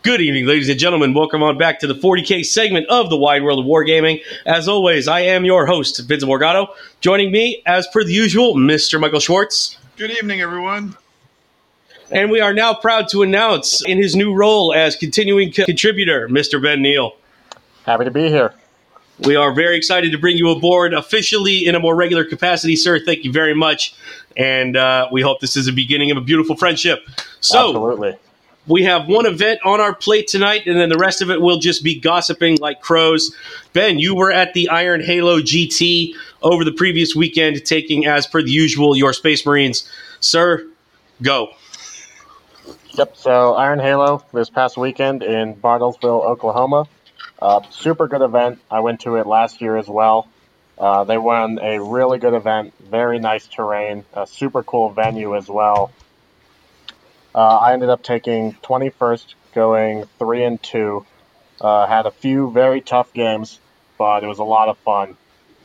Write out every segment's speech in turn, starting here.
Good evening, ladies and gentlemen. Welcome on back to the 40K segment of the Wide World of Wargaming. As always, I am your host, Vince Morgado. Joining me, as per the usual, Mr. Michael Schwartz. Good evening, everyone. And we are now proud to announce in his new role as continuing contributor, Mr. Ben Neal. Happy to be here. We are very excited to bring you aboard officially in a more regular capacity, sir. Thank you very much. And we hope this is the beginning of a beautiful friendship. So, absolutely. We have one event on our plate tonight, and then the rest of it will just be gossiping like crows. Ben, you were at the Iron Halo GT over the previous weekend, taking, as per the usual, your Space Marines. Sir, go. Yep, so Iron Halo this past weekend in Bartlesville, Oklahoma. Super good event. I went to it last year as well. They won a really good event, very nice terrain, a super cool venue as well. I ended up taking 21st, going 3-2. Had a few very tough games, but it was a lot of fun.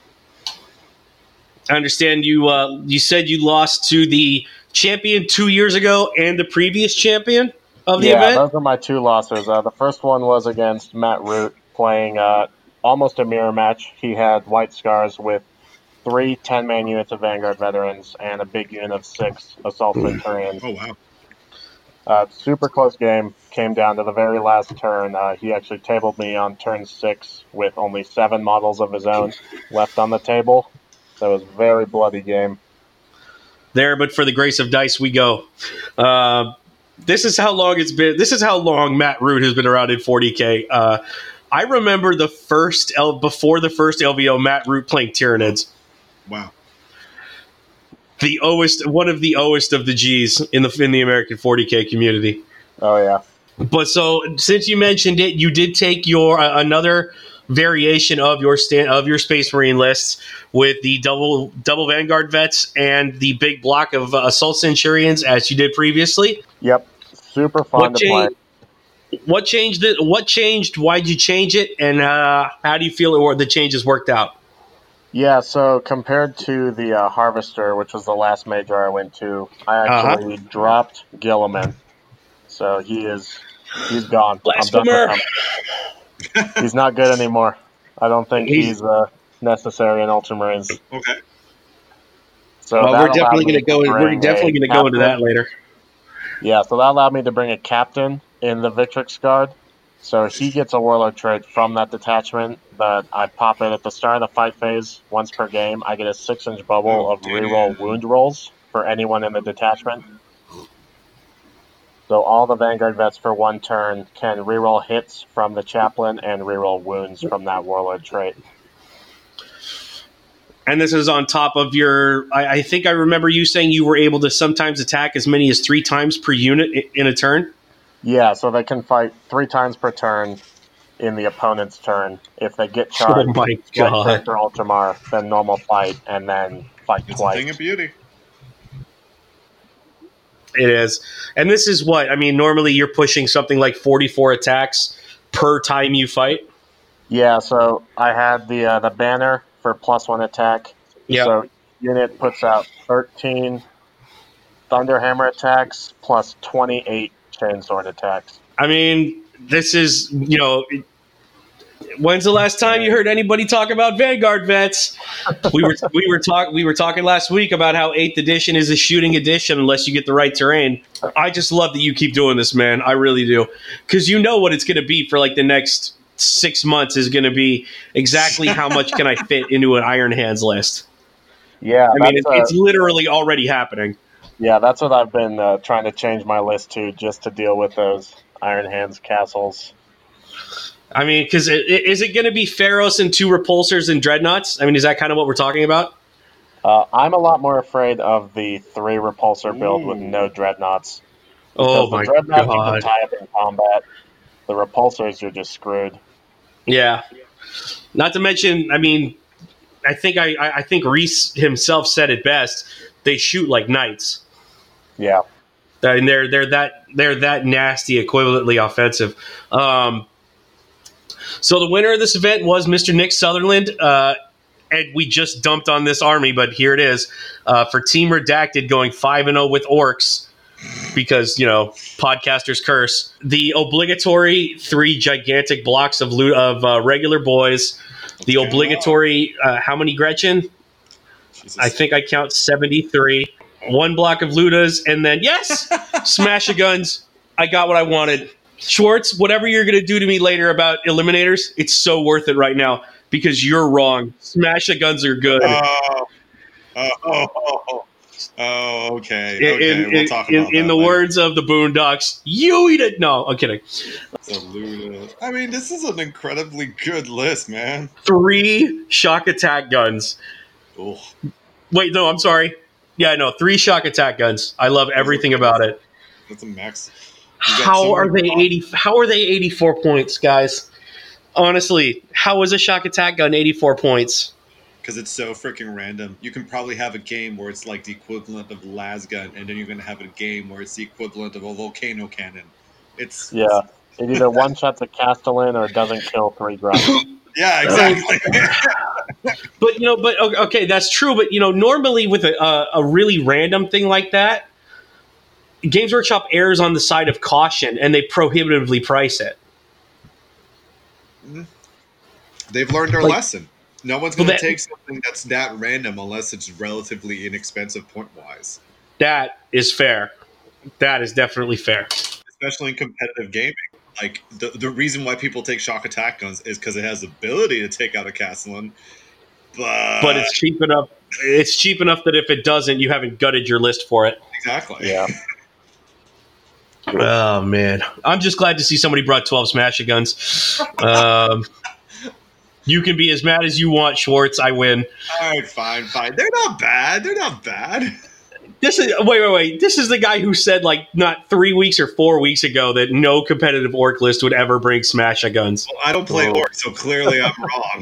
I understand you said you lost to the champion 2 years ago and the previous champion of the event? Yeah, those are my two losses. The first one was against Matt Root, playing almost a mirror match. He had white scars with 3 10-man units of Vanguard veterans and a big unit of 6 Assault Centurions. Oh, wow. Super close game. Came down to the very last turn. He actually tabled me on turn 6 with only 7 models of his own left on the table. So it was a very bloody game. There, but for the grace of dice, we go. This is how long it's been. This is how long Matt Root has been around in 40K. I remember before the first LVO, Matt Root playing Tyranids. Wow. One of the oldest of the G's in the American 40K community. Oh yeah. But so since you mentioned it, you did take your another variation of your Space Marine list with the double Vanguard vets and the big block of Assault Centurions as you did previously. Yep. Super fun to play. What changed it? What changed? Why'd you change it? And how do you feel the changes worked out? Yeah, so compared to the Harvester, which was the last major I went to, I actually dropped Gilliman. So he's gone. Blasphemer. He's not good anymore. I don't think he's necessary in Ultramarines. Okay. So we're definitely going to go. We're definitely going to go into that later. Yeah, so that allowed me to bring a captain in the Victrix Guard. So he gets a Warlord trait from that detachment, but I pop it at the start of the fight phase once per game. I get a 6-inch bubble of reroll wound rolls for anyone in the detachment. So all the Vanguard vets for one turn can reroll hits from the chaplain and reroll wounds from that Warlord trait. And this is on top of your... I think I remember you saying you were able to sometimes attack as many as 3 times per unit in a turn? Yeah, so they can fight 3 times per turn in the opponent's turn. If they get charged, oh my God. like Victor Ultramar, then normal fight, and then fight It's twice. a thing of beauty. It is. And this is what? I mean, normally you're pushing something like 44 attacks per time you fight? Yeah, so I had the banner for +1 attack. Yeah. So unit puts out 13 Thunderhammer attacks plus 28 Chainsword attacks. I mean, this is, when's the last time you heard anybody talk about Vanguard vets? We were talking last week about how 8th edition is a shooting edition unless you get the right terrain. I just love that you keep doing this, man. I really do. Because you know what it's going to be for like the next 6 months is going to be exactly how much can I fit into an Iron Hands list. Yeah, I mean, it's literally already happening. Yeah, that's what I've been trying to change my list to, just to deal with those Iron Hands castles. I mean, because is it going to be Pharaohs and 2 Repulsors and Dreadnoughts? I mean, is that kind of what we're talking about? I'm a lot more afraid of the 3 Repulsor build with no Dreadnoughts. Oh my the Dreadnoughts God. you can tie up in combat. The Repulsors, you're just screwed. Yeah. Not to mention, I mean, I think Reese himself said it best. They shoot like knights. Yeah. And they're that nasty, equivalently offensive. So the winner of this event was Mr. Nick Sutherland, and we just dumped on this army, but here it is. For Team Redacted going 5-0 with Orcs, because, podcasters curse. The obligatory 3 gigantic blocks of regular boys. The obligatory, how many Gretchen? Jesus. I think I count 73. 1 block of Ludas, and then, yes, Smash-A-Guns. I got what I wanted. Schwartz, whatever you're going to do to me later about Eliminators, it's so worth it right now because you're wrong. Smash-A-Guns are good. Okay. We'll talk about in that the later. words of the Boondocks, you eat it. No, I'm kidding. So Luda. I mean, this is an incredibly good list, man. 3 shock attack guns. Oh, Wait, no, I'm sorry. Yeah, no, 3 shock attack guns. I love everything about it. that's a max. You got How two are more they blocks. 80? How are they 84 points, guys? Honestly, how is a shock attack gun 84 points? Because it's so freaking random. You can probably have a game where it's like the equivalent of Lasgun, and then you're going to have a game where it's the equivalent of a volcano cannon. It's Yeah. It either one-shots a Castellan or doesn't kill 3 grunts. Yeah, exactly. But okay, that's true. But normally with a really random thing like that, Games Workshop errs on the side of caution, and they prohibitively price it. They've learned their lesson. No one's going to Well, take something that's that random unless it's relatively inexpensive point-wise. That is fair. That is definitely fair. Especially in competitive gaming. Like, the reason why people take shock attack guns is because it has the ability to take out a Castellan. But it's cheap enough. It's cheap enough that if it doesn't, you haven't gutted your list for it. Exactly. Yeah. Oh man, I'm just glad to see somebody brought 12 Smash-A-Guns. You can be as mad as you want, Schwartz. I win. All right, fine. They're not bad. This is wait. This is the guy who said not 3 weeks or 4 weeks ago that no competitive orc list would ever bring Smash-A-Guns. Well, I don't play orc, so clearly I'm wrong.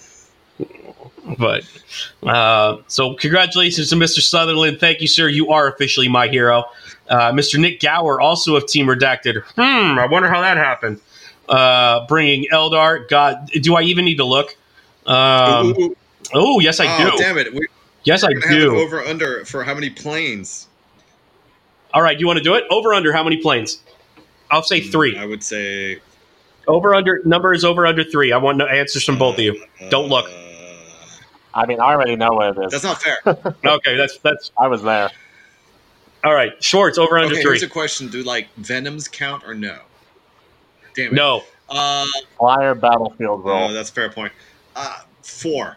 But so congratulations to Mr. Sutherland. Thank you, sir. You are officially my hero. Mr. Nick Gower, also of Team Redacted. I wonder how that happened. Bringing Eldar. God, do I even need to look? Oh, yes, I do. Oh, damn it. Yes, I We're gonna have do. an over-under for how many planes? All right, you want to do it? Over under how many planes? I'll say 3. I would say... Over under number is over under 3. I want no answers from both of you. Don't look. I mean, I already know what it is. That's not fair. Okay, that's I was there. all right. Schwartz, over under Okay, 3. here's a question. Do, Venoms count or no? Damn it. No. Flyer battlefield roll. No, that's a fair point. 4.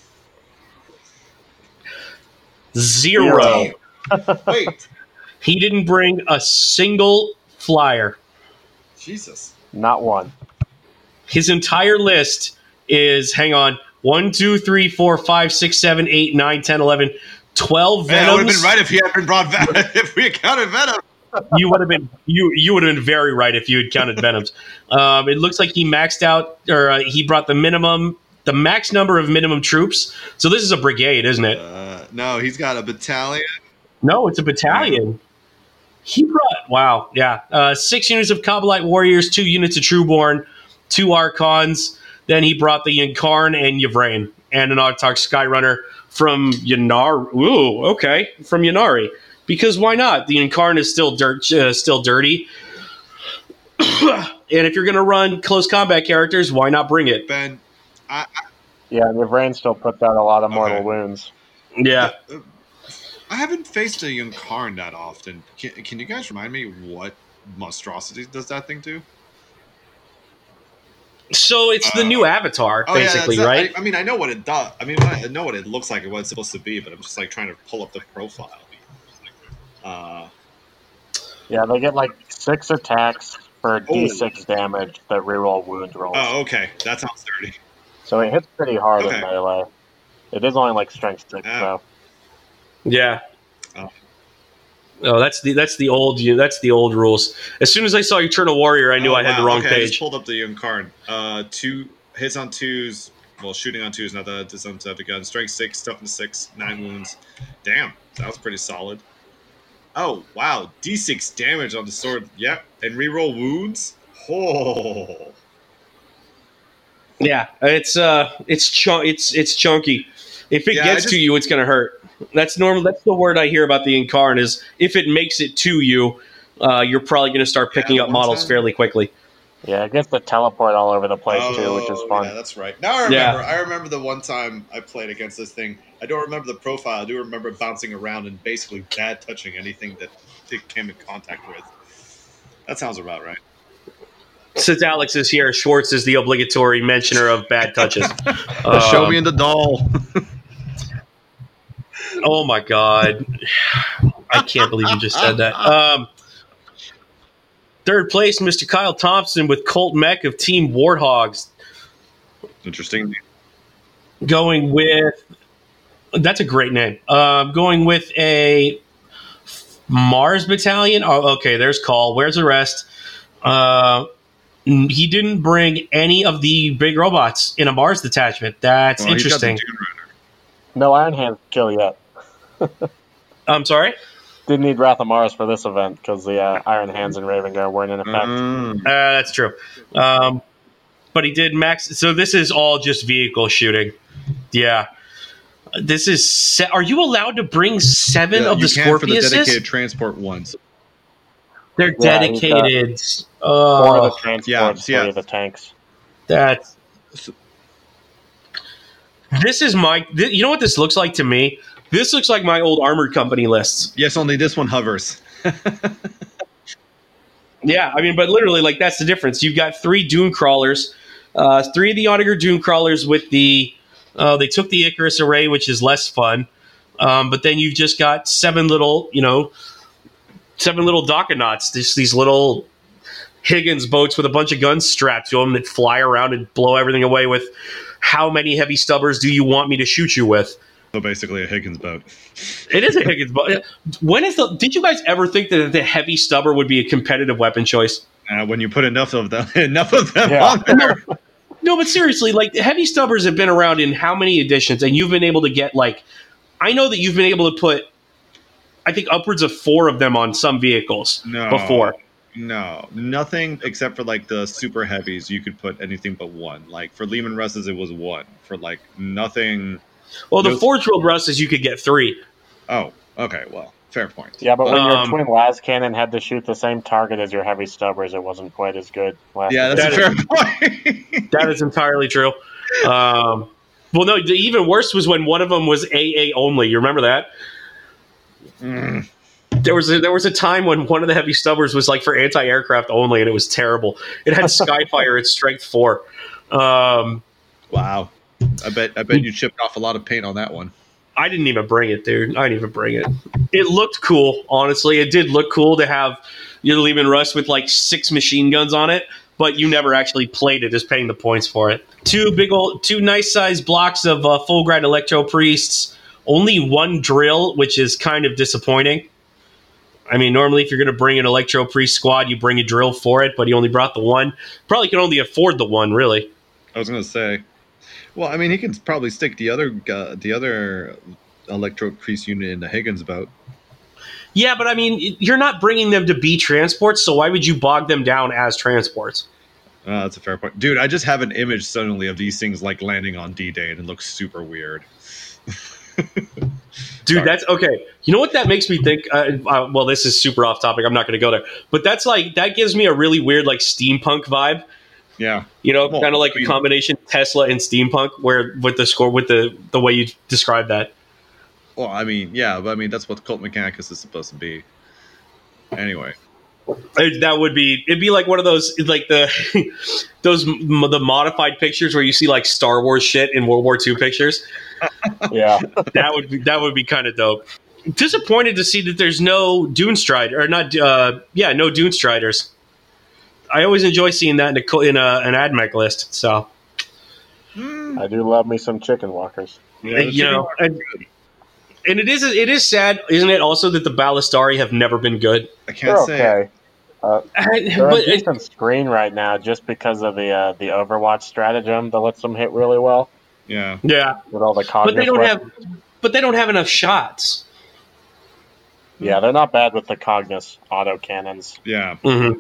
0. Wait. He didn't bring a single flyer. Jesus. Not one. His entire list is, hang on, 1, 2, 3, 4, 5, 6, 7, 8, 9, 10, 11, 12 Man, I would have Venoms. been right if he hadn't brought Venom. If we had counted Venom. You would have been you would have been very right if you had counted Venoms. It looks like he maxed out, or he brought the max number of minimum troops. So this is a brigade, isn't it? No, he's got a battalion. No, it's a battalion. He brought 6 units of Kabbalite warriors, 2 units of Trueborn, 2 Archons. Then he brought the Incarn and Yvrain and an Autarch Skyrunner from Yannari. Ooh, okay, from Yannari. Because why not? The Incarn is still dirty. And if you're going to run close combat characters, why not bring it? Ben, Yeah, and your brain still puts out a lot of mortal Okay. wounds. Yeah. I haven't faced a Yunkarn that often. Can you guys remind me what monstrosity does that thing do? So it's the new Avatar, basically, that's right? I mean, I know what it does. I mean, I know what it looks like and what it's supposed to be, but I'm just trying to pull up the profile. Yeah, they get 6 attacks for D6 damage that reroll wound rolls. Oh, okay. That sounds dirty. So it hits pretty hard Okay. in melee. It is only strength 6, Yeah. though. Yeah. Oh. That's the old rules. As soon as I saw Eternal Warrior, I knew I had the wrong I page. just pulled up the Yunkarn. 2 hits on 2s. Well, shooting on 2s, not the disarmed gun. Strength 6, toughness 6, 9 wounds. Damn, that was pretty solid. Oh, wow. D6 damage on the sword. Yep. And reroll wounds? Oh. Yeah, it's chunky. If it Yeah, gets to you, it's gonna hurt. That's normal. That's the word I hear about the Incarn is if it makes it to you, you're probably going to start picking up models fairly quickly. Yeah, it gets the teleport all over the place too, which is fun. Yeah, that's right. Now I remember. Yeah. I remember the one time I played against this thing. I don't remember the profile. I do remember bouncing around and basically bad touching anything that it came in contact with. That sounds about right. Since Alex is here, Schwartz is the obligatory mentioner of bad touches. Show me in the doll. Oh my god. I can't believe you just said that. Third place, Mr. Kyle Thompson with Colt Mech of Team Warthogs. Interesting. Going with... That's a great name. Going with a Mars Battalion. Oh, okay, there's Call. Where's the rest? He didn't bring any of the big robots in a Mars detachment. That's interesting. No Iron Hand kill yet. I'm sorry? Didn't need Wrath of Mars for this event because the Iron Hands and Raven Guard weren't in effect. That's true. But he did max. So this is all just vehicle shooting. Yeah. This is. Are you allowed to bring 7 of the Scorpiuses? For the dedicated transport ones. They're dedicated. 4 of the transports, 3 of the tanks. That's. This is my. You know what this looks like to me? This looks like my old Armored Company lists. Yes, only this one hovers. Yeah, I mean, but literally, like, that's the difference. You've got 3 Dune Crawlers, 3 of the Onager Dune Crawlers with the... they took the Icarus Array, which is less fun. But then you've just got 7 little, 7 little Dockanauts. These little Higgins boats with a bunch of guns strapped to them that fly around and blow everything away with how many heavy stubbers do you want me to shoot you with? So basically a Higgins boat. It is a Higgins boat. Did you guys ever think that the heavy stubber would be a competitive weapon choice? When you put enough of them on there. No, but seriously, like, heavy stubbers have been around in how many editions, and you've been able to get, like, I know that you've been able to put, I think, upwards of 4 of them on some vehicles before. No, nothing except for, like, the super heavies. You could put anything but 1. Like, for Lehman Russes, it was 1. For, like, nothing... Well, the Forge World Russes, you could get 3. Oh, okay, well, fair point. Yeah, but when your twin las cannon had to shoot the same target as your heavy stubbers, it wasn't quite as good. Yeah, that's a fair point. That is entirely true. Well, no, the even worse was when one of them was AA only. You remember that? There was a time when one of the heavy stubbers was like for anti-aircraft only, and it was terrible. It had Skyfire at strength 4. Wow. I bet you chipped off a lot of paint on that one. I didn't even bring it, dude. I didn't even bring it. It looked cool, honestly. It did look cool to have your Lehman Russ with like 6 machine guns on it, but you never actually played it as paying the points for it. 2 nice sized blocks of Fulgurite Electro Priests. Only 1 drill, which is kind of disappointing. I mean, normally if you're going to bring an Electro Priest squad, you bring a drill for it, but he only brought the 1. Probably can only afford the 1, really. I was going to say. Well, I mean, he can probably stick the other Electro Priest unit in the Higgins boat. Yeah, but I mean, you're not bringing them to be transports, so why would you bog them down as transports? That's a fair point. Dude, I just have an image suddenly of these things like landing on D-Day, and it looks super weird. Dude, that's okay. You know what that makes me think? Well, this is super off topic. I'm not going to go there. But that gives me a really weird, like, steampunk vibe. Yeah, kind of like a combination Tesla and steampunk, where with the way you describe that. Well, I mean, yeah, but I mean that's what Cult Mechanicus is supposed to be. Anyway, it'd be like one of those like the modified pictures where you see like Star Wars shit in World War II pictures. Yeah, that would be kind of dope. Disappointed to see that there's no Dune Strider or not. No Dune Striders. I always enjoy seeing that in an AdMech list. So I do love me some chicken walkers. Yeah, and it is sad, isn't it? Also, that the Ballistari have never been good. I can't say. They're a decent screen right now, just because of the Overwatch stratagem that lets them hit really well. Yeah. With all the Cognis but they don't have enough shots. Yeah, they're not bad with the Cognis autocannons. Yeah. Mm-hmm.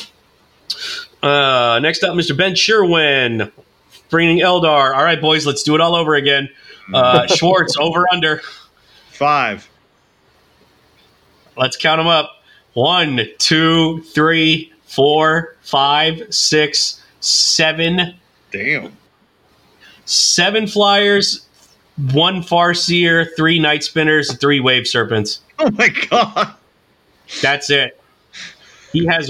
Next up, Mr. Ben Sherwin, bringing Eldar. All right, boys, let's do it all over again. Schwartz, over under. 5. Let's count them up. 1, 2, 3, 4, 5, 6, 7. Damn. 7 flyers, 1 Farseer, 3 Night Spinners, 3 Wave Serpents. Oh my god. That's it. He has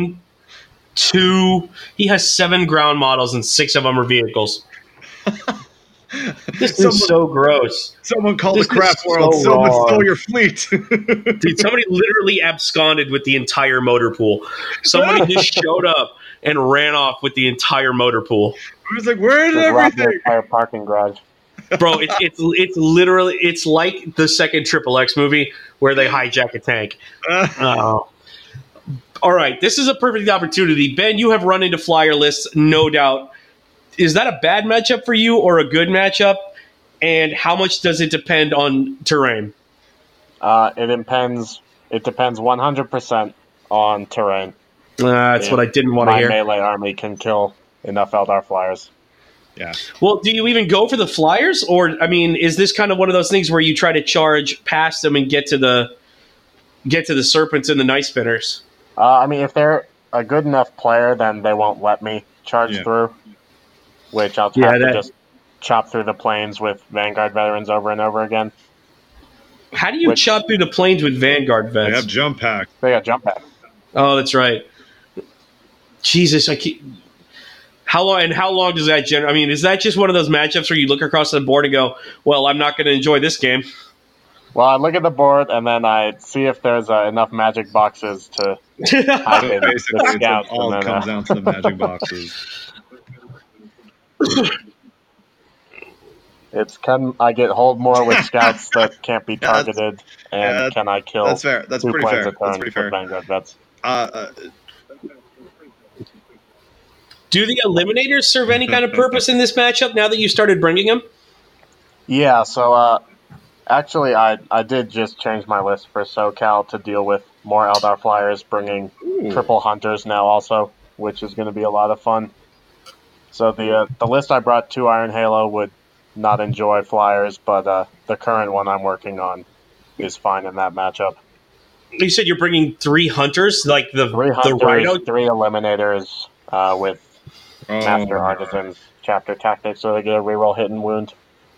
7 ground models and 6 of them are vehicles. This is so gross. Someone called This the crap is world. so Someone wrong. stole your fleet. Dude, somebody literally absconded with the entire motor pool. Somebody just showed up and ran off with the entire motor pool. I was like, where is Just robbed the everything? entire parking garage. Bro, it's literally, it's like the second Triple X movie where they hijack a tank. Oh. All right, this is a perfect opportunity. Ben, you have run into flyer lists, no doubt. Is that a bad matchup for you or a good matchup? And how much does it depend on terrain? It depends. It depends 100% on terrain. That's what I didn't want to My hear. melee army can kill enough Eldar flyers. Yeah. Well, do you even go for the flyers? Or, I mean, is this kind of one of those things where you try to charge past them and get to the serpents and the night spinners? I mean, if they're a good enough player, then they won't let me charge through. Which I'll have to just chop through the planes with Vanguard veterans over and over again. How do you chop through the planes with Vanguard They vets? have jump pack. They got jump pack. Oh, that's right. Jesus, how long does that generate? I mean, is that just one of those matchups where you look across the board and go, "Well, I'm not going to enjoy this game"? Well, I look at the board and then I see if there's enough magic boxes to hide So in basically, the it's scouts. all And then, comes down to the magic boxes. I get hold more with scouts that can't be targeted, and can I kill That's fair. That's 2 pretty planes fair. a turn That's pretty with fair. Vanguard vets? Do the eliminators serve any kind of purpose in this matchup now that you started bringing them? Yeah, so actually I did just change my list for SoCal to deal with more Eldar flyers, bringing triple hunters now also, which is going to be a lot of fun. So the list I brought to Iron Halo would not enjoy flyers, but the current one I'm working on is fine in that matchup. You said you're bringing 3 hunters, like the 3 hunters, Rhino. 3 eliminators with Master Artisans Chapter Tactics, so they get a reroll hit and wound.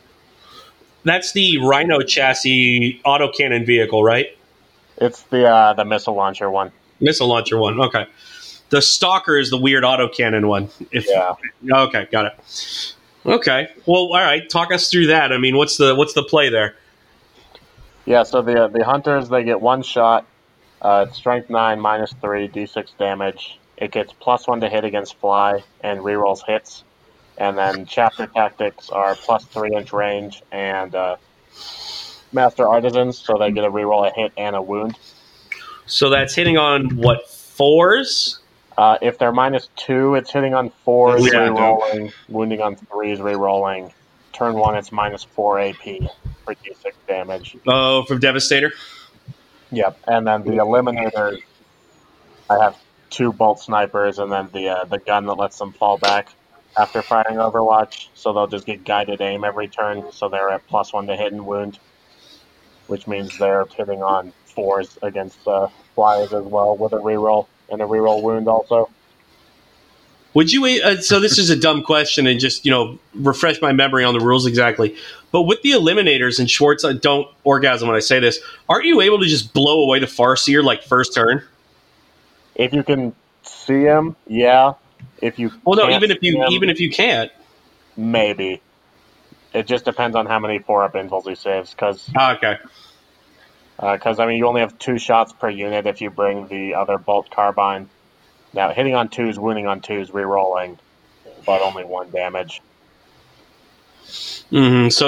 That's the Rhino chassis autocannon vehicle, right? It's the missile launcher one. Missile launcher one. Okay. The Stalker is the weird autocannon one. Yeah. Okay, got it. Okay. Well, all right. Talk us through that. I mean, what's the play there? Yeah, so the hunters, they get 1 shot. It's strength 9, -3, d6 damage. It gets +1 to hit against fly and rerolls hits. And then chapter tactics are +3-inch range and Master Artisans, so they get a reroll, a hit, and a wound. So that's hitting on what, 4s? If they're -2, it's hitting on 4s, Yeah, rerolling, wounding on 3s, rerolling. Turn 1, it's -4 AP for d6 damage. Oh, from Devastator. Yep, and then the Eliminator, I have 2 bolt snipers, and then the gun that lets them fall back after firing Overwatch, so they'll just get guided aim every turn, so they're at +1 to hit and wound, which means they're hitting on 4s against flyers as well, with a reroll, and a reroll wound also. Would you? So this is a dumb question, and just refresh my memory on the rules exactly. But with the eliminators and Schwartz, I don't orgasm when I say this. Aren't you able to just blow away the Farseer like first turn? If you can see him, yeah. If you even if you can't, maybe. It just depends on how many 4-up invulns he saves, because okay. I mean, you only have 2 shots per unit if you bring the other bolt carbine. Now, hitting on 2s, wounding on 2s, rerolling, but only 1 damage. Mm-hmm. So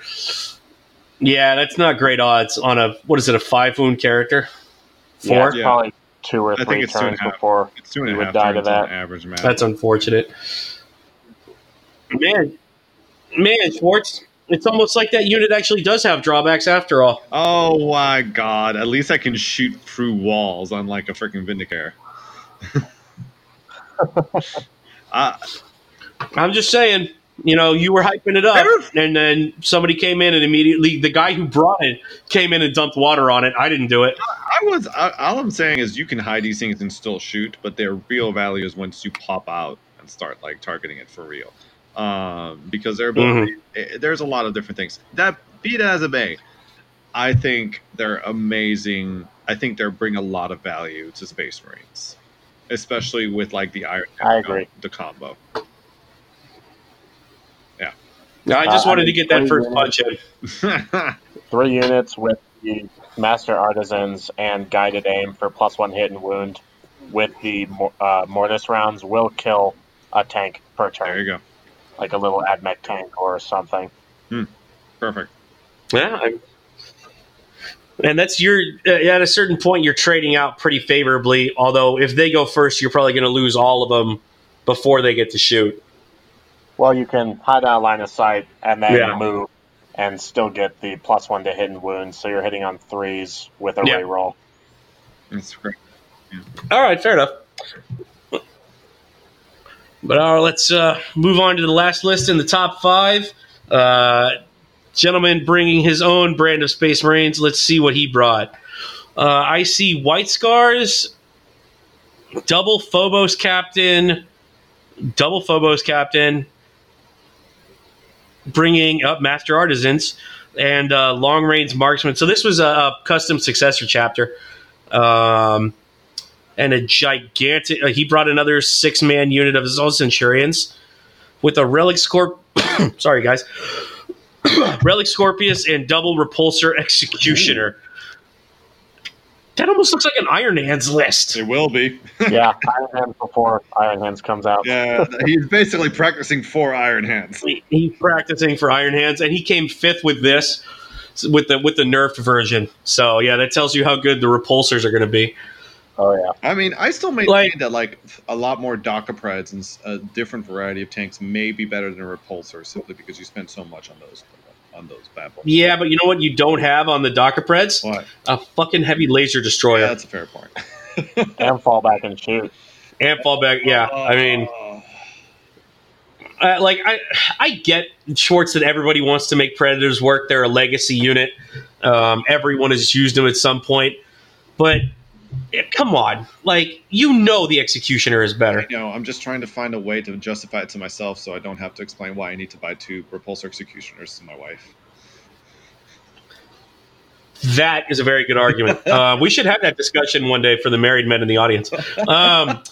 that's not great odds on a 5-wound character. 4. Yeah, it's probably 2 or 3 think it's turns 2.5. before It's 2.5 you would die to turns on that. average match. That's unfortunate. Man, Schwartz. It's almost like that unit actually does have drawbacks after all. Oh my god! At least I can shoot through walls, unlike a freaking Vindicator. I'm just saying. You were hyping it up, and then somebody came in and immediately the guy who brought it came in and dumped water on it. I didn't do it. All I'm saying is you can hide these things and still shoot, but their real value is once you pop out and start like targeting it for real. Because their ability, there's a lot of different things. That be it as it may, I think they're amazing. I think they bring a lot of value to Space Marines, especially with like the Iron I agree. the combo. I just wanted to get that first punch in. 3 units with the Master Artisans and Guided Aim for +1 hit and wound with the Mortis rounds will kill a tank per turn. There you go. Like a little AdMech tank or something. Perfect. Yeah. And that's at a certain point, you're trading out pretty favorably. Although if they go first, you're probably going to lose all of them before they get to shoot. Well, you can hide out line of sight and then move and still get the +1 to hit and wound. So you're hitting on 3s with a reroll. That's great. Yeah. All right, fair enough. But let's move on to the last list in the top 5. Gentleman bringing his own brand of Space Marines. Let's see what he brought. I see White Scars, double Phobos Captain, bringing up Master Artisans, and Long Range Marksman. So this was a custom successor chapter. And a gigantic... he brought another 6-man unit of his own Centurions with a Relic sorry, guys. Relic Scorpius and double Repulsor Executioner. That almost looks like an Iron Hands list. It will be. Yeah, Iron Hands before Iron Hands comes out. Yeah, he's basically practicing for Iron Hands. He's practicing for Iron Hands, and he came 5th with this, with the nerfed version. So yeah, that tells you how good the repulsors are going to be. Oh yeah. I mean, I still maintain that like a lot more Docapreds and a different variety of tanks may be better than a repulsor, simply because you spend so much on those bad boys. Yeah, but you know what you don't have on the Docapreds? What? A fucking heavy laser destroyer. Yeah, that's a fair point. And fall back and shoot. And fall back, yeah. I mean, I get Schwartz that everybody wants to make Predators work. They're a legacy unit. Everyone has used them at some point. But come on. The Executioner is better. I'm just trying to find a way to justify it to myself so I don't have to explain why I need to buy 2 Repulsor Executioners to my wife. That is a very good argument. We should have that discussion one day for the married men in the audience. But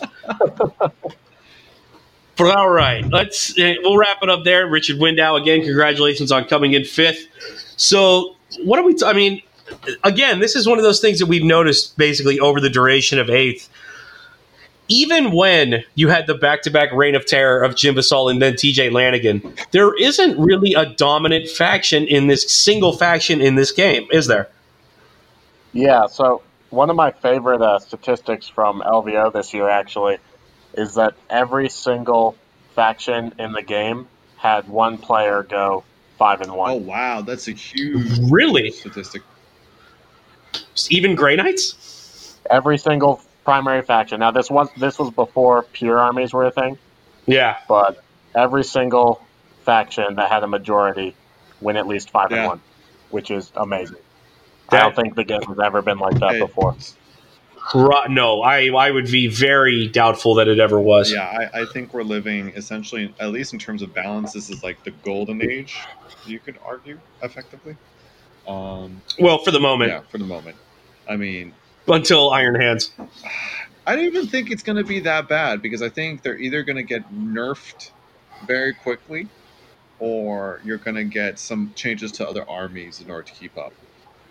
all right, we'll wrap it up there. Richard Window, again, congratulations on coming in 5th. So what are we? Again, this is one of those things that we've noticed basically over the duration of 8th. Even when you had the back-to-back reign of terror of Jim Vasal and then TJ Lanigan, there isn't really a dominant faction in this single faction in this game, is there? Yeah, so one of my favorite statistics from LVO this year, actually, is that every single faction in the game had one player go 5-1. Oh, wow. That's a huge statistic. Even Grey Knights? Every single primary faction. Now, this was before pure armies were a thing. Yeah. But every single faction that had a majority win at least 5-1, which is amazing. I don't think the game has ever been like that before. No, I would be very doubtful that it ever was. Yeah, I think we're living essentially, at least in terms of balance, this is like the golden age, you could argue, effectively. Well, for the moment. Yeah, for the moment. I mean... Until Iron Hands. I don't even think it's going to be that bad, because I think they're either going to get nerfed very quickly, or you're going to get some changes to other armies in order to keep up.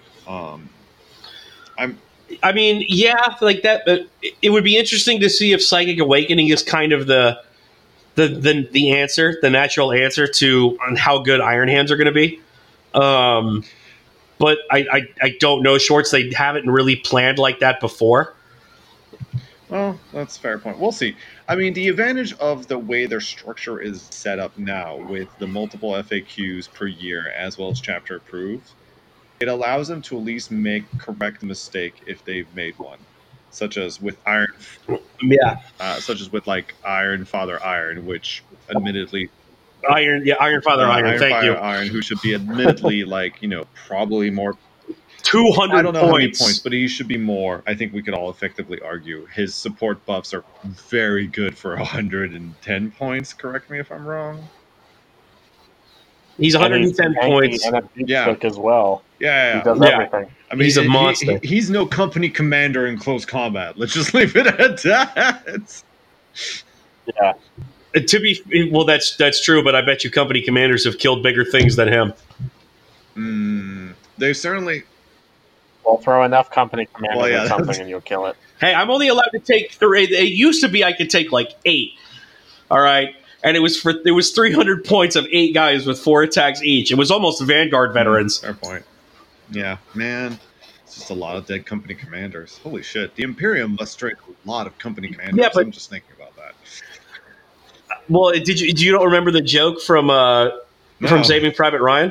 I mean, yeah, like that. It would be interesting to see if Psychic Awakening is kind of the answer, the natural answer to on how good Iron Hands are going to be. But I don't know, Schwartz. They haven't really planned like that before. Well, that's a fair point. We'll see. I mean, the advantage of the way their structure is set up now, with the multiple FAQs per year as well as chapter approved, it allows them to at least correct a mistake if they've made one, such as with Iron. Yeah. Such as with like Iron Father Iron, which admittedly Iron Father Iron. Thank Fire you. Iron, who should be admittedly probably more. 200 I don't know how many points. points, but he should be more. I think we could all effectively argue his support buffs are very good for 110 points. Correct me if I'm wrong. He's 110 points. And a deep stick as well. Yeah. He does everything. I mean, he's a monster. He's no company commander in close combat. Let's just leave it at that. Yeah. That's true, but I bet you company commanders have killed bigger things than him. They certainly. Well, throw enough company commanders at something and you'll kill it. Hey, I'm only allowed to take 3. It used to be I could take like 8. All right. And it was 300 points of 8 guys with 4 attacks each. It was almost Vanguard veterans. Fair point. Yeah, man. It's just a lot of dead company commanders. Holy shit. The Imperium must strike a lot of company commanders. Yeah, but I'm just thinking about that. Well, do you don't remember the joke from Saving Private Ryan?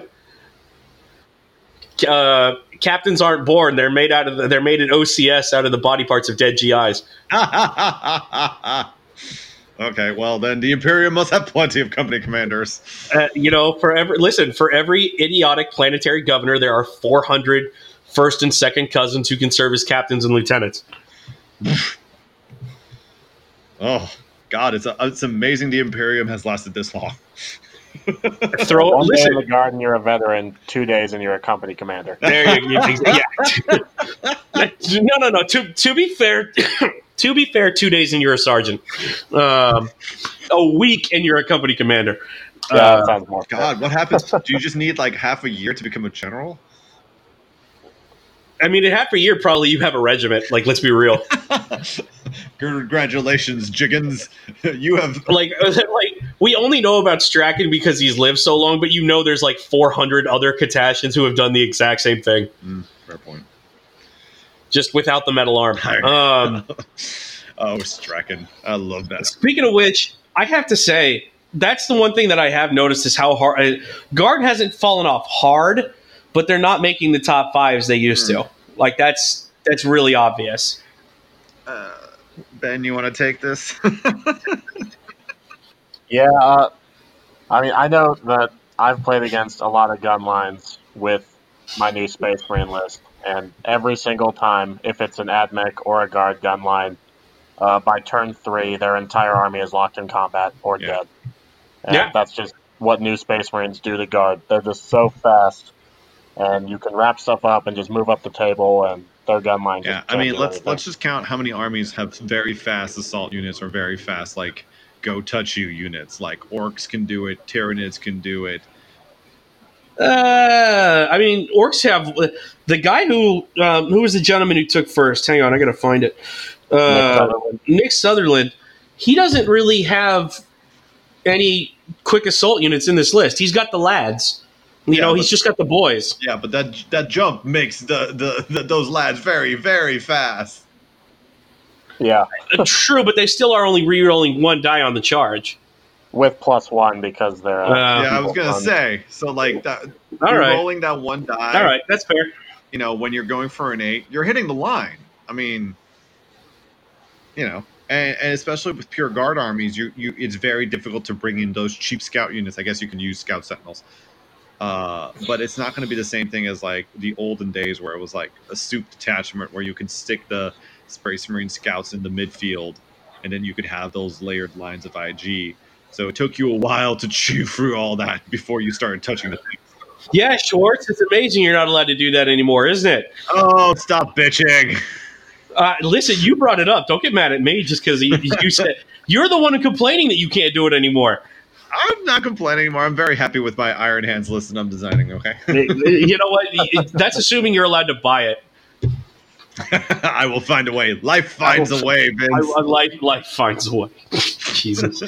Captains aren't born; they're made in OCS out of the body parts of dead GIs. Okay, well then the Imperium must have plenty of company commanders. For every idiotic planetary governor, there are 400 first and second cousins who can serve as captains and lieutenants. Oh God, it's amazing the Imperium has lasted this long. One day in the garden, you're a veteran. 2 days, and you're a company commander. There you go. Yeah. No. To be fair, 2 days and you're a sergeant. A week and you're a company commander. That sounds more fair. God, what happens? Do you just need like half a year to become a general? I mean, in half a year, probably you have a regiment. Like, let's be real. Congratulations, Jiggins. You have like we only know about Strachan because he's lived so long, but there's like 400 other Catashans who have done the exact same thing. Fair point. Just without the metal arm. Strachan. I love that. Speaking of which, I have to say, that's the one thing that I have noticed is how hard Guard hasn't fallen off hard, but they're not making the top 5s they used to. Like that's really obvious. Ben, you want to take this? Yeah, I mean, I know that I've played against a lot of gun lines with my new Space Marine list, and every single time, if it's an AdMech or a Guard gun line, by turn 3, their entire army is locked in combat or dead. And that's just what new Space Marines do to Guard. They're just so fast, and you can wrap stuff up and just move up the table, and their gun line. Yeah, I mean, let's just count how many armies have very fast assault units or very fast go touch you units. Like Orcs can do it, Tyranids can do it. I mean, Orcs have the guy who was the gentleman who took first. Hang on, I gotta find it. Nick Sutherland. He doesn't really have any quick assault units in this list. He's got the lads. He's just got the boys. Yeah, but that jump makes those lads very, very fast. Yeah. True, but they still are only re-rolling 1 die on the charge. With +1 because they're... I was going to say. So, that, rolling that 1 die... All right, that's fair. When you're going for an 8, you're hitting the line. I mean, and especially with pure Guard armies, it's very difficult to bring in those cheap scout units. I guess you can use Scout Sentinels. But it's not going to be the same thing as the olden days where it was a soup detachment where you could stick the Space Marine scouts in the midfield and then you could have those layered lines of IG. So it took you a while to chew through all that before you started touching the things. Yeah, Schwartz, it's amazing you're not allowed to do that anymore, isn't it? Oh, stop bitching. Listen, you brought it up. Don't get mad at me just because you said you're the one complaining that you can't do it anymore. I'm not complaining anymore. I'm very happy with my Iron Hands list that I'm designing, okay? You know what? That's assuming you're allowed to buy it. I will find a way. Life finds a way, Vince. Life finds a way. Jesus.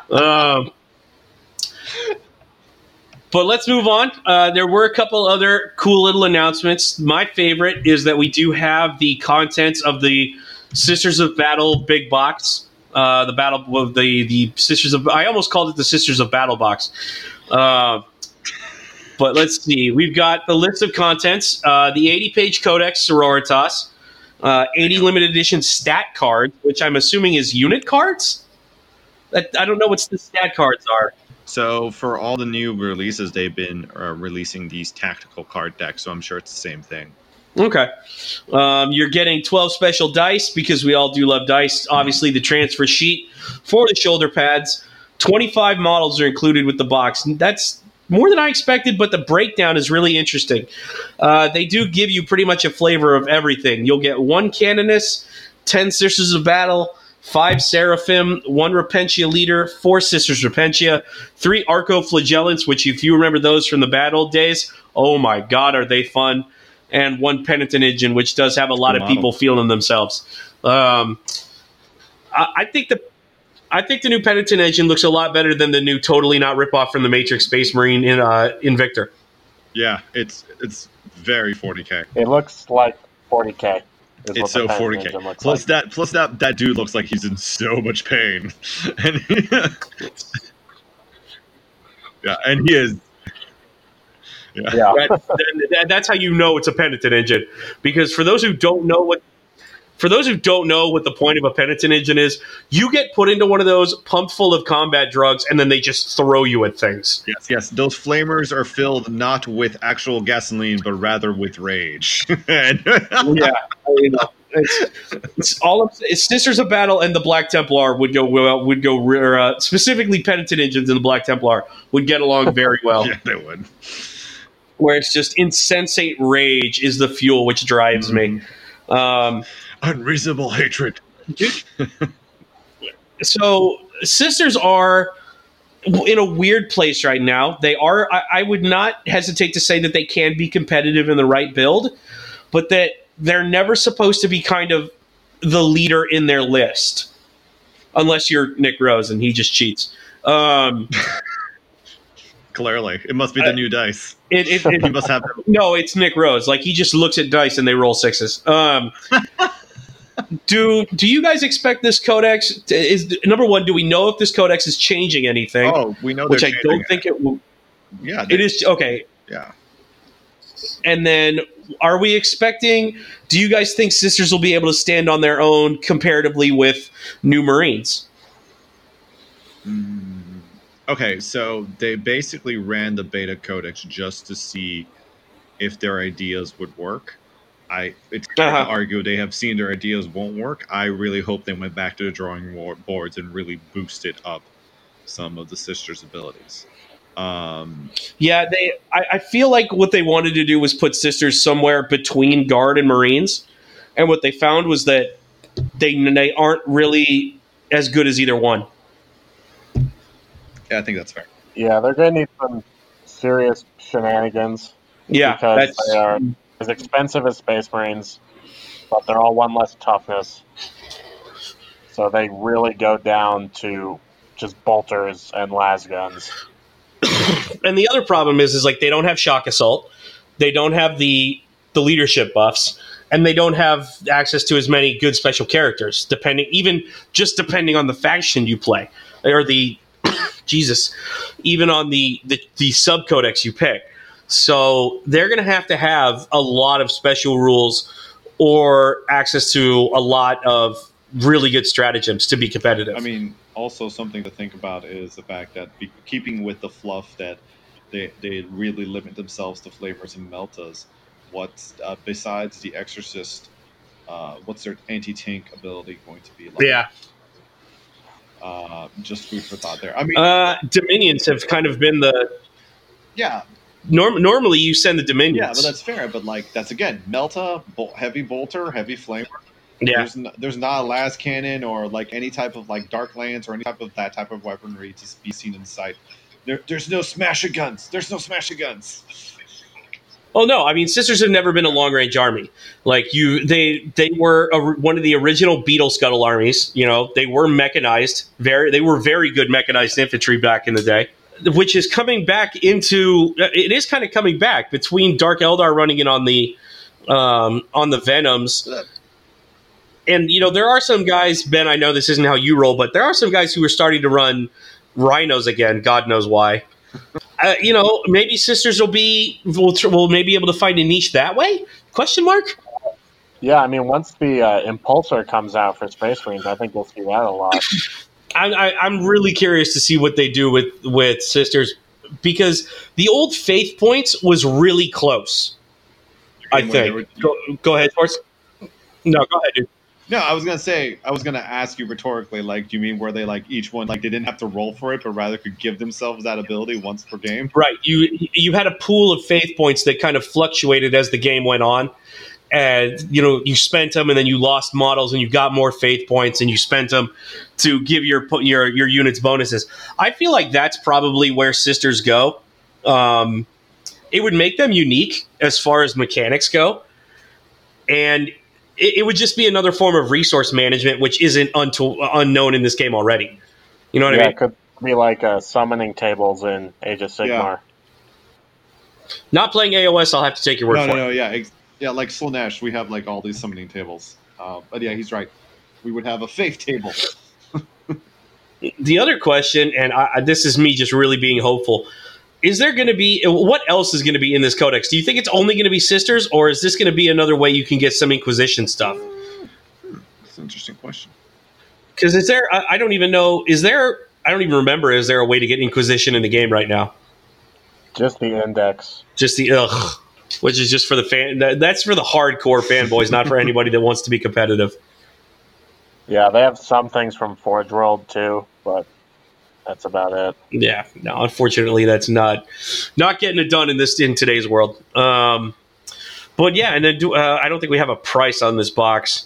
But let's move on. There were a couple other cool little announcements. My favorite is that we do have the contents of the Sisters of Battle big box. The battle of the Sisters of... I almost called it the Sisters of Battle box. But let's see. We've got the list of contents. The 80-page Codex Sororitas. 80 limited edition stat cards, which I'm assuming is unit cards? I don't know what the stat cards are. So for all the new releases, they've been releasing these tactical card decks. So I'm sure it's the same thing. Okay. You're getting 12 special dice because we all do love dice. Obviously, the transfer sheet for the shoulder pads. 25 models are included with the box. That's more than I expected, but the breakdown is really interesting. They do give you pretty much a flavor of everything. You'll get 1 Canoness, 10 Sisters of Battle, 5 Seraphim, 1 Repentia Leader, 4 Sisters Repentia, 3 Arco Flagellants, which if you remember those from the bad old days, oh my god, are they fun, and 1 Penitent Engine, which does have a lot of people feeling themselves. I think the new Penitent Engine looks a lot better than the new totally not ripoff from the Matrix Space Marine in Victor. Yeah, it's very 40K. It looks like 40K. It's so 40K. Plus that dude looks like he's in so much pain, and and he is. Yeah. That's how you know it's a Penitent Engine, because for those who don't know what the point of a Penitent Engine is, you get put into one of those pumped full of combat drugs, and then they just throw you at things. Yes. Those flamers are filled not with actual gasoline, but rather with rage. It's all it's Sisters of Battle and the Black Templar would go specifically Penitent Engines and the Black Templar would get along very well. Yeah, they would. Where it's just insensate rage is the fuel which drives me. Unreasonable hatred. So Sisters are in a weird place right now. They are. I would not hesitate to say that they can be competitive in the right build, but that they're never supposed to be kind of the leader in their list, unless you're Nick Rose and he just cheats. Clearly, it must be the new dice. He must have. No, it's Nick Rose. Like, he just looks at dice and they roll 6s. Do you guys expect this codex is number one? Do we know if this codex is changing anything? Oh, we know, which I don't think it will. Yeah, it is okay. Yeah, and then are we expecting? Do you guys think Sisters will be able to stand on their own comparatively with New Marines? Okay, so they basically ran the beta codex just to see if their ideas would work. It's hard to argue they have seen their ideas won't work. I really hope they went back to the drawing boards and really boosted up some of the Sisters' abilities. Yeah, I feel like what they wanted to do was put Sisters somewhere between Guard and Marines, and what they found was that they aren't really as good as either one. Yeah, I think that's fair. Yeah, they're going to need some serious shenanigans. Yeah, because they are as expensive as Space Marines, but they're all 1 less toughness. So they really go down to just bolters and las guns. And the other problem is like they don't have shock assault, they don't have the leadership buffs, and they don't have access to as many good special characters. Depending on the faction you play, or the even on the sub codex you pick. So they're going to have a lot of special rules or access to a lot of really good stratagems to be competitive. I mean, also something to think about is the fact that keeping with the fluff that they really limit themselves to flavors and meltas. What's besides the Exorcist? What's their anti-tank ability going to be like? Yeah. Just food for thought there. I mean, Dominions have kind of been the... Yeah. Normally you send the Dominions. Yeah, but that's fair. But like that's again, Melta, heavy bolter, heavy flamer. Yeah. There's not a las cannon or like any type of like dark lance or any type of that type of weaponry to be seen in sight. There's no smasher guns. Oh no! I mean, Sisters have never been a long range army. Like they were one of the original Beetle Scuttle armies. You know, they were mechanized. They were very good mechanized infantry back in the day, which is coming back into. It is kind of coming back between Dark Eldar running in on the Venoms. And you know, there are some guys, Ben. I know this isn't how you roll, but there are some guys who are starting to run Rhinos again. God knows why. You know, maybe Sisters will maybe be able to find a niche that way? Question mark? Yeah, I mean, once the Impulsor comes out for Space Marines, I think we'll see that a lot. I'm really curious to see what they do with Sisters, because the old Faith points was really close. I think. Go ahead, Sports. No, go ahead, dude. No, I was gonna ask you rhetorically, like, do you mean where they like each one, like they didn't have to roll for it, but rather could give themselves that ability once per game? Right. You had a pool of Faith points that kind of fluctuated as the game went on, and you spent them, and then you lost models, and you got more Faith points, and you spent them to give your units bonuses. I feel like that's probably where Sisters go. It would make them unique as far as mechanics go, and it would just be another form of resource management, which isn't unknown in this game already. You know what I mean? It could be like summoning tables in Age of Sigmar. Yeah. Not playing AOS, I'll have to take your word for it. No, yeah, like Slaanesh, we have like all these summoning tables. But yeah, he's right. We would have a Faith table. The other question, and this is me just really being hopeful, is there going to be, what else is going to be in this codex? Do you think it's only going to be Sisters, or is this going to be another way you can get some Inquisition stuff? That's an interesting question. Because is there, I don't even know, I don't even remember, is there a way to get Inquisition in the game right now? Just the index. Just the, which is just for the fan, that's for the hardcore fanboys, not for anybody that wants to be competitive. Yeah, they have some things from Forge World too, but that's about it. Yeah, no, unfortunately, that's not getting it done in today's world. But yeah, and then I don't think we have a price on this box,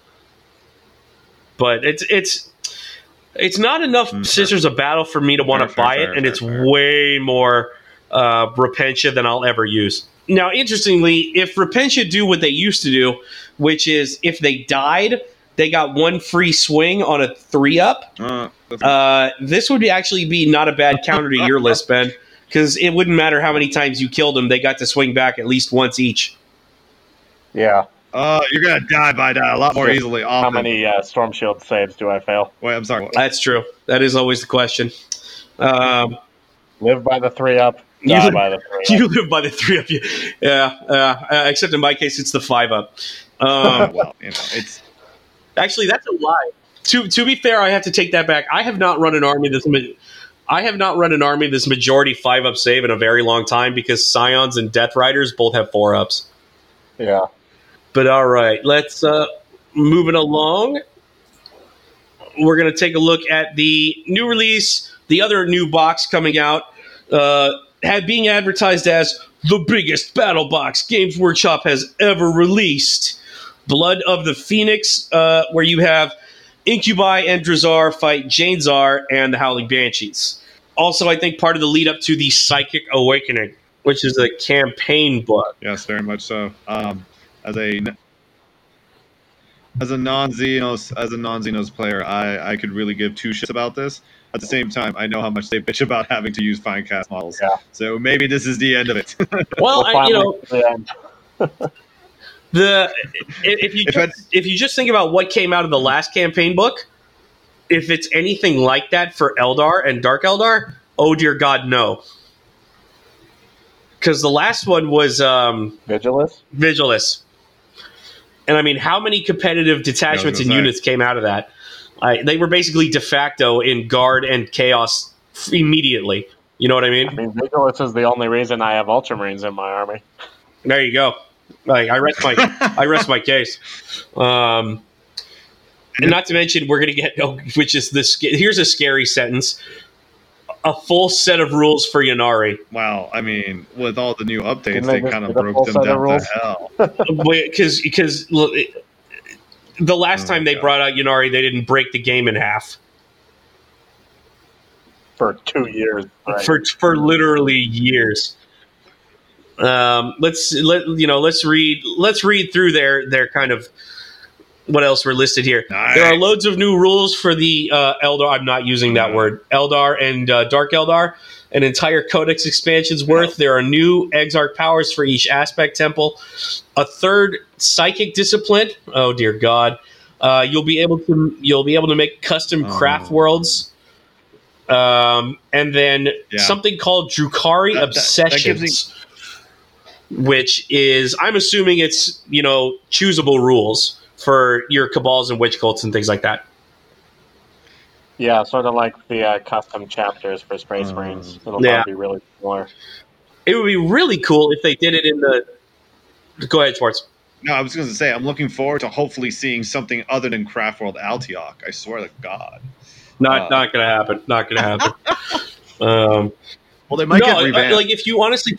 but it's not enough Sisters of Battle for me to want to buy it, and it's way more Repentia than I'll ever use. Now, interestingly, if Repentia do what they used to do, which is if they died, they got one free swing on a 3-up. This would actually be not a bad counter to your list, Ben, because it wouldn't matter how many times you killed them. They got to swing back at least once each. Yeah. You're going to die by that a lot more easily. How many Storm Shield saves do I fail? Wait, I'm sorry. That's true. That is always the question. Live by the 3-up. Die by the 3-up. You live by the 3-up. Yeah. Except in my case, it's the 5-up. Well, it's... Actually, that's a lie. To be fair, I have to take that back. I have not run an army this majority 5-up save in a very long time, because Scions and Death Riders both have 4-ups. Yeah. But all right, let's move it along. We're going to take a look at the new release, the other new box coming out, being advertised as the biggest battle box Games Workshop has ever released. Blood of the Phoenix, where you have Incubi and Drazar fight Janezar and the Howling Banshees. Also, I think part of the lead up to the Psychic Awakening, which is a campaign book. Yes, very much so. As a non-Xenos player, I could really give two shits about this. At the same time, I know how much they bitch about having to use fine cast models. Yeah. So maybe this is the end of it. Well, if you just think about what came out of the last campaign book, if it's anything like that for Eldar and Dark Eldar, oh dear God, no. Because the last one was Vigilus. And I mean, how many competitive detachments and units came out of that? They were basically de facto in Guard and Chaos immediately. You know what I mean? I mean, Vigilus is the only reason I have Ultramarines in my army. There you go. I rest my case. And not to mention, we're going to get, which is this. Here's a scary sentence: a full set of rules for Ynnari. Wow, I mean, with all the new updates, they kind of broke them down to hell. Because the last time they brought out Ynnari, they didn't break the game in half for 2 years. Right? For literally years. Let's read through their kind of what else were listed here. Nice. There are loads of new rules for the Eldar. I'm not using that word. Eldar and Dark Eldar. An entire Codex expansion's worth. There are new Exarch powers for each aspect temple. A third psychic discipline. Oh dear God! You'll be able to make custom craft worlds. And then something called Drukhari Obsessions. Which is, I'm assuming it's, choosable rules for your cabals and witch cults and things like that. Yeah, sort of like the custom chapters for Space Marines. It'll Yeah. probably be really similar. It would be really cool if they did it in the. Go ahead, Schwartz. No, I was going to say, I'm looking forward to hopefully seeing something other than Craftworld Altiok. I swear to God. Not going to happen. Not going to happen. Well, they might get revamped. Like if you honestly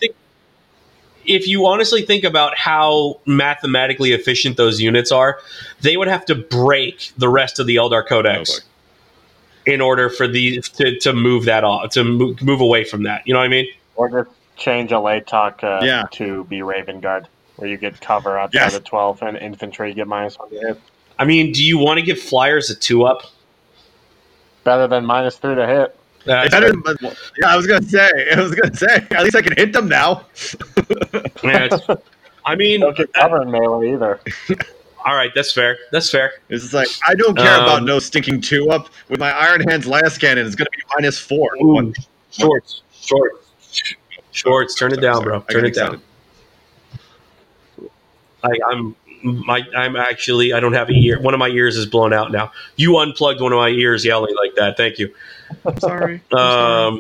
think about how mathematically efficient those units are, they would have to break the rest of the Eldar Codex in order for these to move that off, to move away from that. You know what I mean? Or just change a Latok to be Raven Guard, where you get cover outside of 12 and infantry get -1 to hit. I mean, do you want to give flyers a 2-up? Better than -3 to hit. Better than, yeah, I was gonna say. At least I can hit them now. I mean, Don't get cover in melee either. All right, that's fair. That's fair. It's just like I don't care about no stinking 2-up. With my Iron Hands last cannon, it's gonna be -4. Ooh, shorts. Turn it down, bro. Turn it down. I'm actually, I don't have a ear. One of my ears is blown out now. You unplugged one of my ears yelling like that. Thank you. I'm sorry. But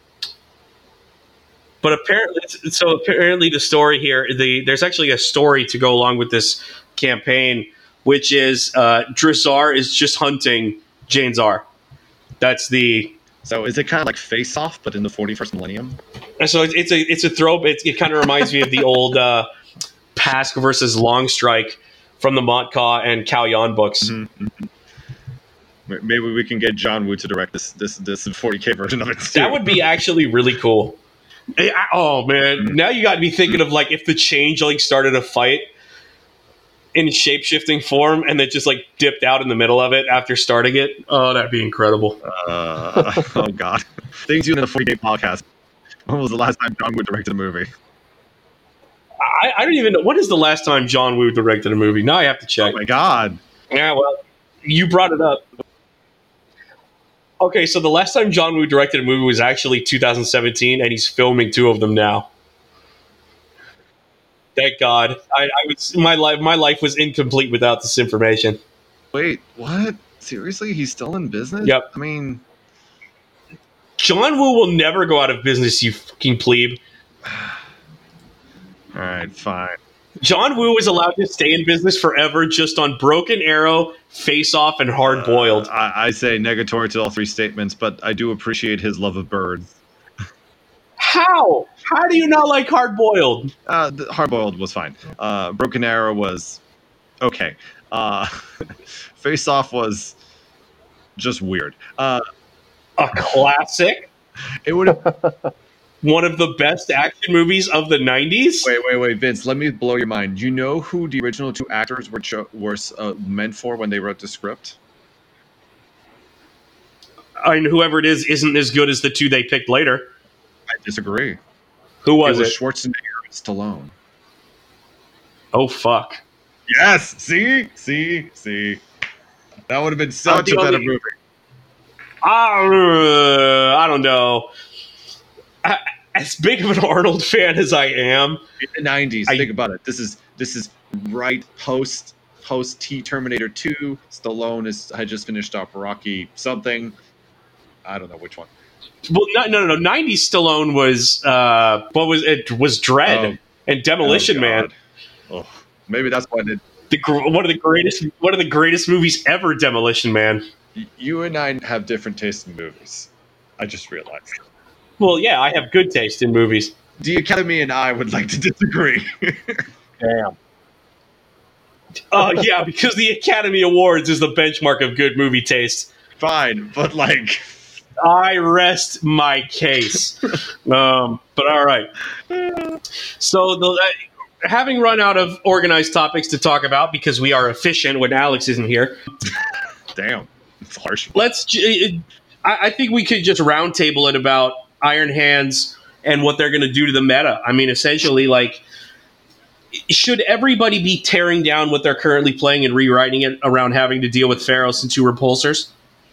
apparently the story here, there's actually a story to go along with this campaign, which is Drizar is just hunting Jane Zar. That's the. So is it kind of like Face Off, but in the 41st millennium? So it's a throw. It kind of reminds me of the old Pask versus Longstrike from the Montcalm and Cal Yan books. Mm-hmm. Maybe we can get John Woo to direct this 40K version of it too. That would be actually really cool. Oh man, now you got me thinking of like if the Changeling started a fight in shape-shifting form and then just like dipped out in the middle of it after starting it. Oh, that'd be incredible. Oh god, things you in the 40K podcast. When was the last time John Woo directed a movie? I don't even know. When is the last time John Woo directed a movie? Now I have to check. Oh my god. Yeah, well, you brought it up. Okay, so the last time John Woo directed a movie was actually 2017, and he's filming 2 of them now. Thank God. My life was incomplete without this information. Wait, what? Seriously? He's still in business? Yep. I mean, John Woo will never go out of business, you fucking plebe. all right, fine. John Woo is allowed to stay in business forever just on Broken Arrow, Face Off, and Hard Boiled. I say negatory to all 3 statements, but I do appreciate his love of birds. How? How do you not like Hard Boiled? Hard Boiled was fine. Broken Arrow was okay. Face Off was just weird. A classic. It would have. One of the best action movies of the 90s? Wait, Vince, let me blow your mind. You know who the original 2 actors were meant for when they wrote the script? I mean, whoever it is isn't as good as the 2 they picked later. I disagree. Who was it? Schwarzenegger and Stallone. Oh, fuck. Yes! See? That would have been such a better movie. I don't know. As big of an Arnold fan as I am, in the 90s, think about it. This is right post T Terminator 2. Stallone had just finished up Rocky something. I don't know which one. Well, no. 90s Stallone was what was it? Was Dredd and Demolition Man. Oh, maybe that's why one of the greatest movies ever. Demolition Man. You and I have different tastes in movies. I just realized. Well, yeah, I have good taste in movies. The Academy and I would like to disagree. Damn. Yeah, because the Academy Awards is the benchmark of good movie taste. Fine, but like... I rest my case. But all right. So having run out of organized topics to talk about because we are efficient when Alex isn't here. Damn, it's harsh. I think we could just roundtable it about Iron Hands and what they're going to do to the meta. I mean, essentially, like, should everybody be tearing down what they're currently playing and rewriting it around having to deal with Pharaohs and 2 repulsors?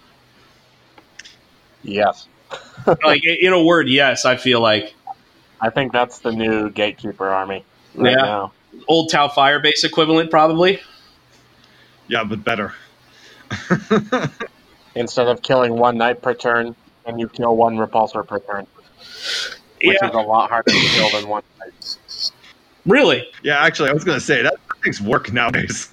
Yes. Like, in a word, yes, I feel like. I think that's the new Gatekeeper army right now. Old Tau Firebase equivalent, probably. Yeah, but better. instead of killing one knight per turn, and you kill one repulsor per turn, which is a lot harder to kill than one knight. Really? Yeah, actually, I was going to say that takes work nowadays.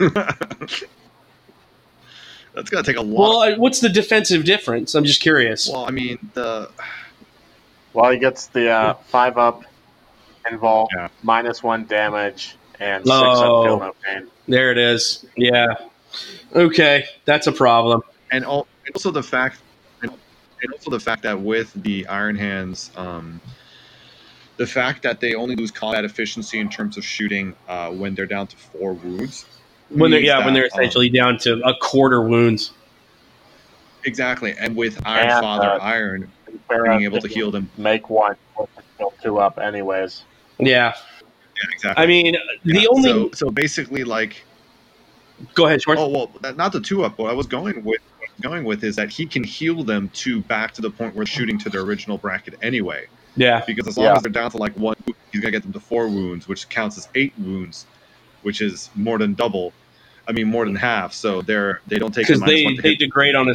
That's going to take a lot. Well, what's the defensive difference? I'm just curious. Well, I mean, Well, he gets the 5-up involved, Yeah. -1 damage, and 6-up feel no pain. There it is. Yeah. Okay, that's a problem. and also the fact that with the Iron Hands, the fact that they only lose combat efficiency in terms of shooting when they're down to 4 wounds. When they're essentially down to a quarter wounds. Exactly, and with Iron Father Iron being able to heal them, make one still 2-up anyways. Yeah. Yeah, exactly. I mean, the only so basically, like, go ahead, Schwartz. oh well, not the 2-up. What I was going with is that he can heal them back to the point where shooting to their original bracket anyway. Yeah. Because as long as they're down to like 1, he's gonna get them to 4 wounds, which counts as 8 wounds, which is more than double. I mean, more than half. So they don't take because they degrade on a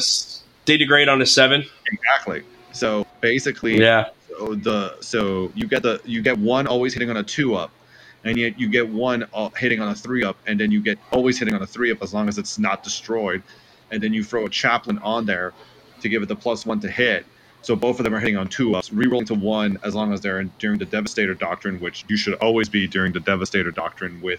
7. Exactly. So basically, yeah. So you get one always hitting on a 2-up, and yet you get one hitting on a 3-up, and then you get always hitting on a 3-up as long as it's not destroyed, and then you throw a chaplain on there to give it the +1 to hit. So both of them are hitting on 2-ups, rerolling to 1 as long as they're during the Devastator Doctrine, which you should always be during the Devastator Doctrine with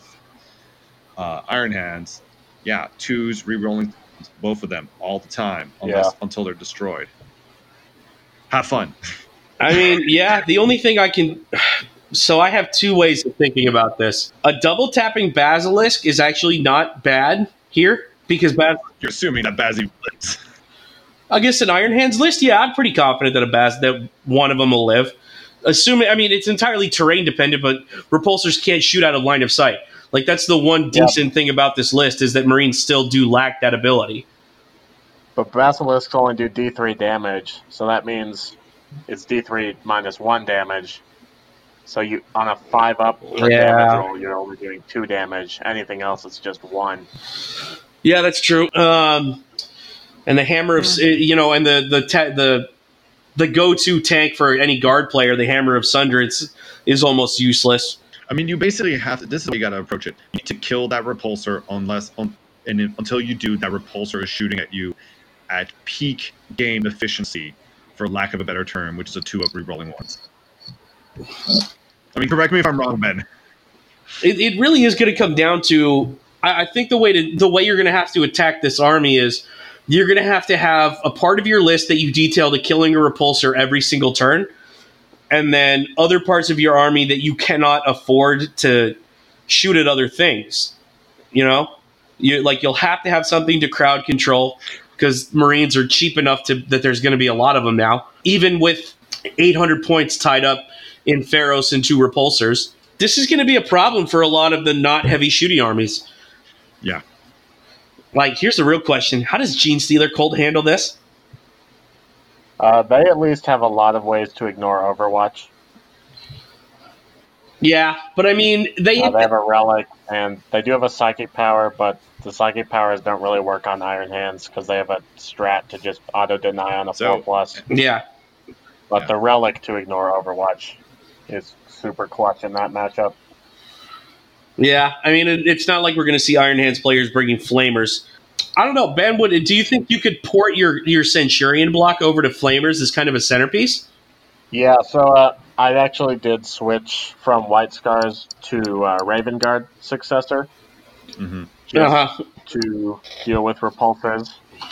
Iron Hands. Yeah, 2s rerolling both of them all the time until they're destroyed. Have fun. I mean, yeah, the only thing I can... So I have 2 ways of thinking about this. A double tapping Basilisk is actually not bad here, because You're assuming that Bazzy wins. Against an Iron Hands list, yeah, I'm pretty confident that one of them will live. Assuming, I mean, it's entirely terrain dependent, but repulsors can't shoot out of line of sight. Like, that's the one decent thing about this list, is that Marines still do lack that ability. But Basilisks only do D3 damage, so that means it's D3 -1 damage. So you on a 5-up damage roll, you're only doing 2 damage. Anything else, it's just 1. Yeah, that's true. And the Hammer of, and the go-to tank for any guard player, the Hammer of Sunder, is almost useless. I mean, you basically have to. This is how you got to approach it. You need to kill that repulsor until you do, that repulsor is shooting at you at peak game efficiency, for lack of a better term, which is a 2-up rerolling 1. I mean, correct me if I'm wrong, Ben. It really is going to come down to. I think the way you're going to have to attack this army is you're going to have a part of your list that you detail to killing a repulsor every single turn, and then other parts of your army that you cannot afford to shoot at other things. You'll have to have something to crowd control, because Marines are cheap enough that there's going to be a lot of them now. Even with 800 points tied up in Pharaohs and 2 repulsors, this is going to be a problem for a lot of the not heavy shooting armies. Yeah. Like, here's the real question. How does Genestealer Cult handle this? They at least have a lot of ways to ignore Overwatch. Yeah, but I mean, they have a relic, and they do have a psychic power, but the psychic powers don't really work on Iron Hands because they have a strat to just auto-deny on a 4+. Yeah. But the relic to ignore Overwatch is super clutch in that matchup. Yeah, I mean, it's not like we're going to see Iron Hands players bringing Flamers. I don't know, Ben, do you think you could port your Centurion block over to Flamers as kind of a centerpiece? Yeah, so I actually did switch from White Scars to Raven Guard Successor to deal with repulsors.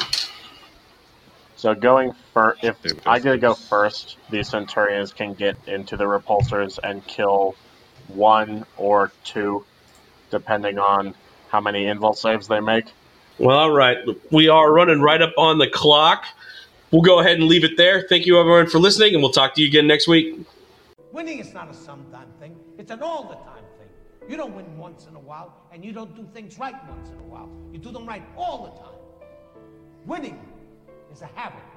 So if I get to go first, these Centurions can get into the repulsors and kill 1 or 2, depending on how many invul saves they make. Well, all right. We are running right up on the clock. We'll go ahead and leave it there. Thank you, everyone, for listening, and we'll talk to you again next week. Winning is not a sometime thing. It's an all-the-time thing. You don't win once in a while, and you don't do things right once in a while. You do them right all the time. Winning is a habit.